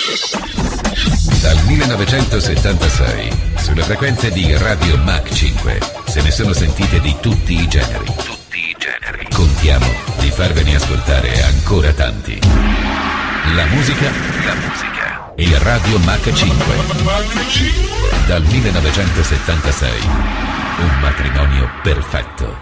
Dal 1976, sulle frequenze di Radio Mach 5, se ne sono sentite di tutti i generi. Contiamo di farvene ascoltare ancora tanti. La musica e Radio Mach 5. Dal 1976, un matrimonio perfetto.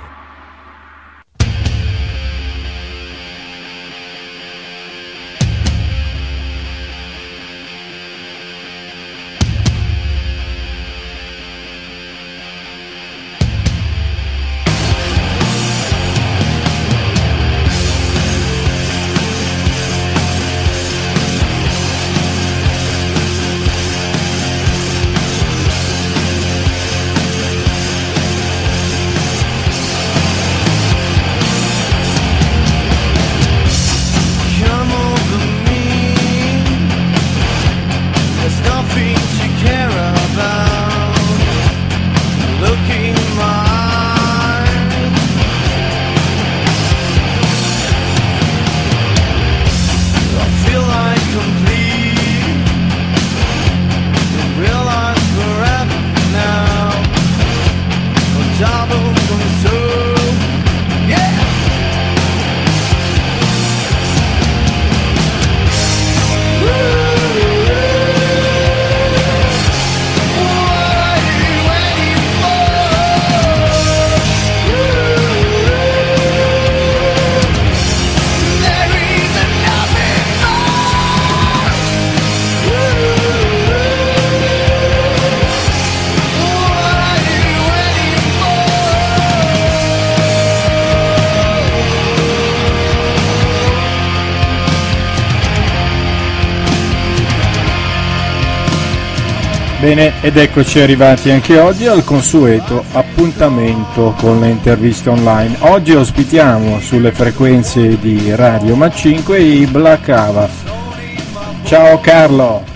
Bene, ed eccoci arrivati anche oggi al consueto appuntamento con le interviste online. Oggi ospitiamo sulle frequenze di Radio Mach 5 i Black Ava. Ciao Carlo.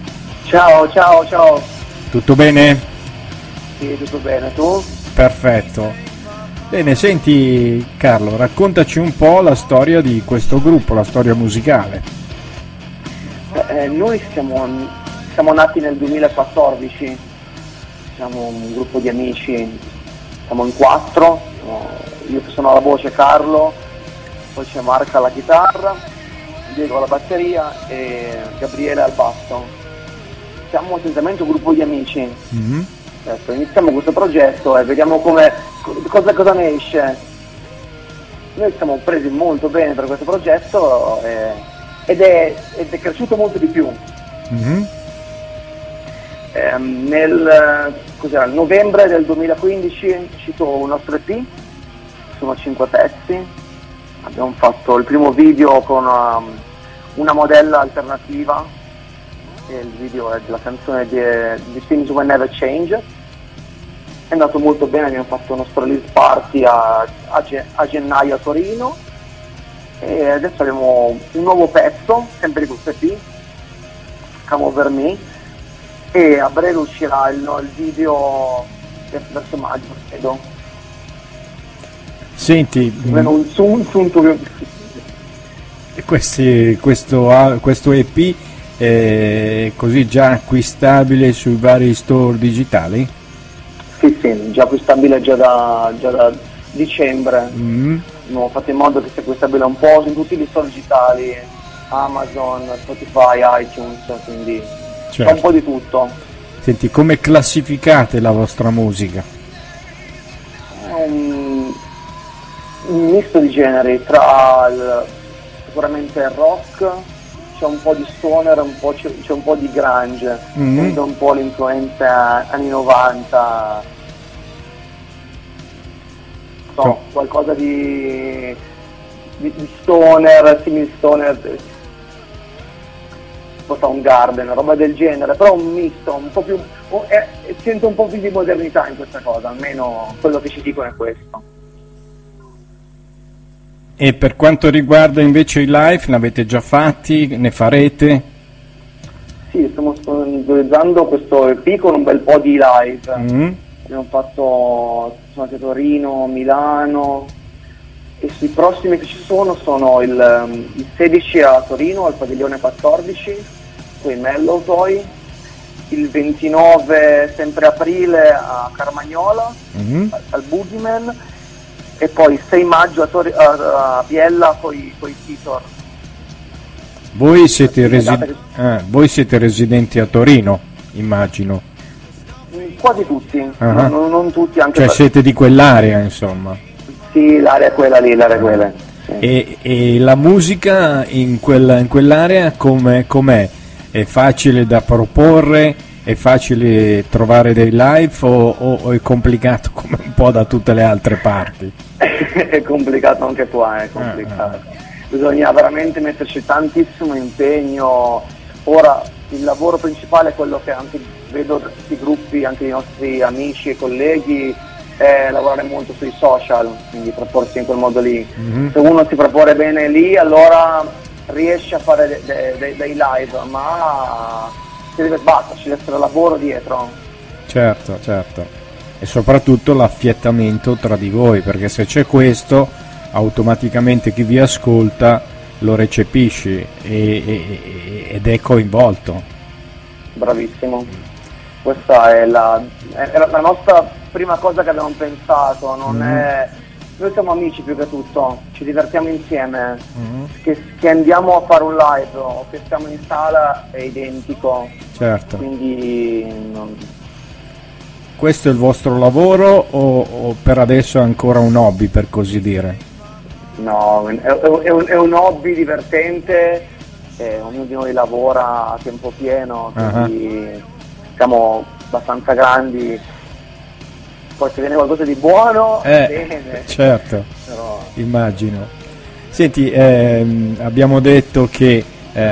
Ciao. Tutto bene? Sì, tutto bene, tu? Perfetto. Bene, senti Carlo, raccontaci un po' la storia di questo gruppo, la storia musicale. Noi siamo nati nel 2014, siamo un gruppo di amici, siamo in 4, io che sono alla voce, Carlo, poi c'è Marca alla chitarra, Diego alla batteria e Gabriele al basso. Siamo essenzialmente un gruppo di amici. Mm-hmm. Iniziamo questo progetto e vediamo cosa ne esce. Noi siamo presi molto bene per questo progetto ed è cresciuto molto di più. Mm-hmm. Nel novembre del 2015 è uscito un nostro EP, sono 5 pezzi, abbiamo fatto il primo video con una modella alternativa, e il video è della canzone di Things Will Never Change, è andato molto bene, abbiamo fatto uno release party a gennaio a Torino e adesso abbiamo un nuovo pezzo, sempre di questo EP, Come Over Me, e a breve uscirà il video verso maggio, credo. Senti, questo EP è così già acquistabile sui vari store digitali? Sì, già acquistabile già da dicembre. Abbiamo fatto in modo che sia acquistabile un po' su tutti gli store digitali, Amazon, Spotify, iTunes, quindi certo. Un po' di tutto. Senti, come classificate la vostra musica? È un misto di generi, tra sicuramente il rock, c'è un po' di stoner, c'è un po' di grunge, sento un po' l'influenza anni 90, qualcosa di stoner, simil stoner, Soundgarden, roba del genere, però un misto, un po' più, sento un po' più di modernità in questa cosa, almeno quello che ci dicono è questo. E per quanto riguarda invece i live, ne avete già fatti? Ne farete? Sì, stiamo sponsorizzando questo EP con un bel po' di live. Abbiamo fatto, sono andato a Torino, Milano, e sui prossimi che ci sono il 16 a Torino al Padiglione 14 agosto in Mellow Toy, il 29 sempre aprile a Carmagnola, al Boogeyman, e poi il 6 maggio a Biella con i Titor. Voi siete residenti a Torino, immagino. Quasi tutti, non tutti, anche cioè siete di quell'area, insomma. Sì, l'area è quella lì, l'area è quella. Sì. E la musica in quell'area com'è? È facile da proporre? È facile trovare dei live o è complicato come un po' da tutte le altre parti? È complicato anche qua, è complicato. Bisogna veramente metterci tantissimo impegno. Ora il lavoro principale è quello che anche vedo da tutti i gruppi, anche i nostri amici e colleghi, è lavorare molto sui social, quindi proporsi in quel modo lì. Se uno si propone bene lì, allora riesce a fare dei live, ma ci deve essere lavoro dietro. Certo. E soprattutto l'affiatamento tra di voi, perché se c'è questo, automaticamente chi vi ascolta lo recepisce ed è coinvolto. Bravissimo. Questa è la nostra prima cosa che abbiamo pensato, noi siamo amici più che tutto, ci divertiamo insieme, che andiamo a fare un live o che stiamo in sala è identico. Certo. Quindi questo è il vostro lavoro o per adesso è ancora un hobby, per così dire? No, è un hobby divertente, ognuno di noi lavora a tempo pieno, quindi siamo abbastanza grandi, poi se viene qualcosa di buono, bene. Certo, però... immagino. Senti, abbiamo detto che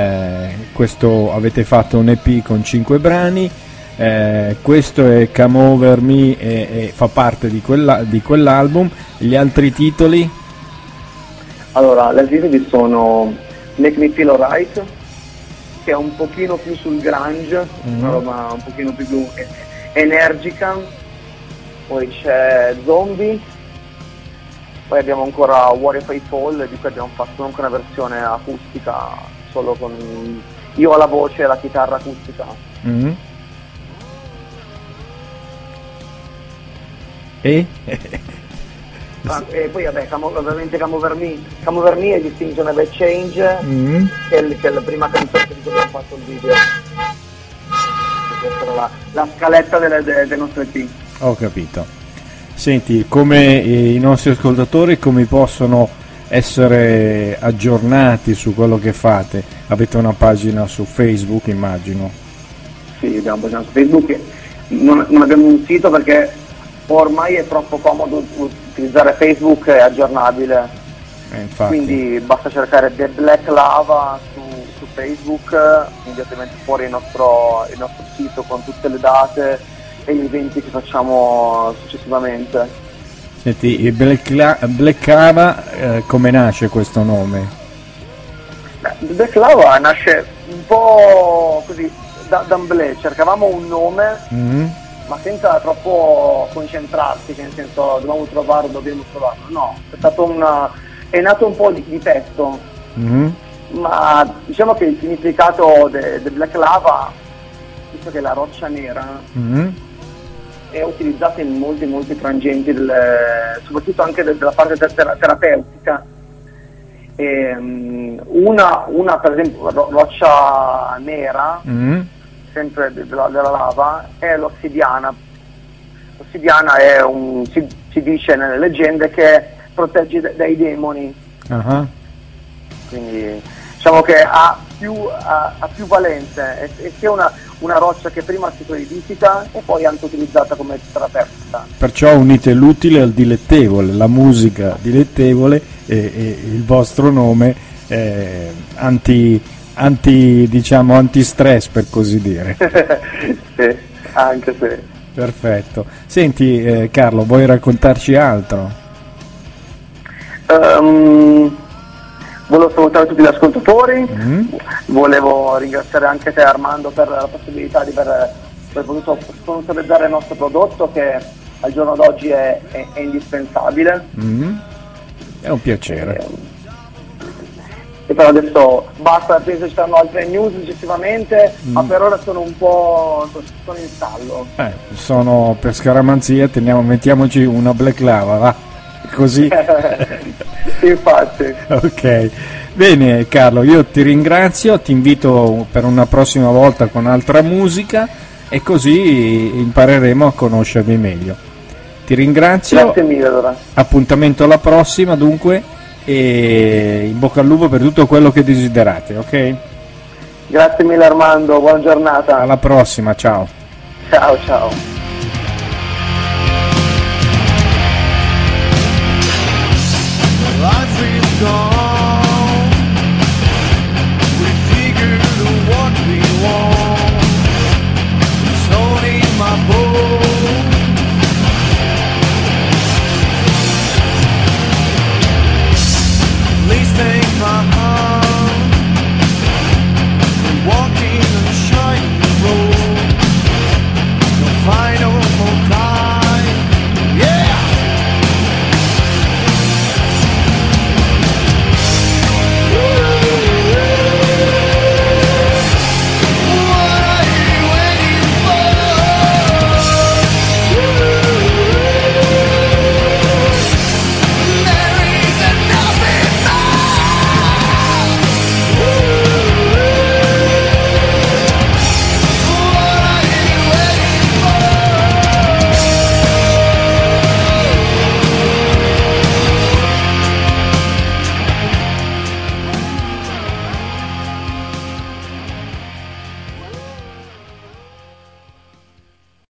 questo avete fatto un EP con 5 brani, questo è Come Over Me e fa parte di quell'album. Gli altri titoli? Allora, gli altri titoli sono Make Me Feel Alright, che è un pochino più sul grunge, una roba un pochino più energica, poi c'è Zombie, poi abbiamo ancora What If I Fall, di cui abbiamo fatto anche una versione acustica, solo con io alla voce e la chitarra acustica. E poi vabbè, ovviamente Come Over Me e Distinction Never Change, che è la prima canzone di cui abbiamo fatto il video. Questa era la scaletta del nostro EP. Ho capito. Senti, come i nostri ascoltatori come possono essere aggiornati su quello che fate? Avete una pagina su Facebook, immagino? Sì, abbiamo una pagina su Facebook, non abbiamo un sito perché ormai è troppo comodo utilizzare Facebook, è aggiornabile, quindi basta cercare The Black Lava su Facebook, immediatamente fuori il nostro sito con tutte le date e gli eventi che facciamo successivamente. Senti, il Black Lava, come nasce questo nome? The Black Lava nasce un po' così, d'amblè, cercavamo un nome ma senza troppo concentrarsi, che nel senso dobbiamo trovarlo, no, è nato un po' di testo, ma diciamo che il significato del Black Lava, visto che la roccia nera è utilizzata in molti frangenti, soprattutto anche della parte terapeutica. Una per esempio roccia nera, sempre della lava, è l'ossidiana. L'ossidiana è si dice nelle leggende che protegge dai demoni. Quindi diciamo che ha più valenze, e sia una roccia che prima si solidifica e poi anche utilizzata come terapeutica. Perciò unite l'utile al dilettevole, la musica dilettevole e il vostro nome anti-stress, per così dire. Sì, anche se. Perfetto. Senti, Carlo, vuoi raccontarci altro? Volevo salutare tutti gli ascoltatori, volevo ringraziare anche te, Armando, per la possibilità di aver potuto sponsorizzare il nostro prodotto, che al giorno d'oggi è indispensabile. È un piacere. che però adesso basta, penso ci saranno altre news successivamente, ma per ora sono un po' in stallo. Sono per scaramanzia, mettiamoci una Black Lava, va? Così. Infatti. Ok, bene Carlo, io ti ringrazio, ti invito per una prossima volta con altra musica e così impareremo a conoscervi meglio. Ti ringrazio. Grazie mille allora. Appuntamento alla prossima dunque e in bocca al lupo per tutto quello che desiderate, ok? Grazie mille Armando, buona giornata. Alla prossima, ciao. Ciao ciao. Life is gone.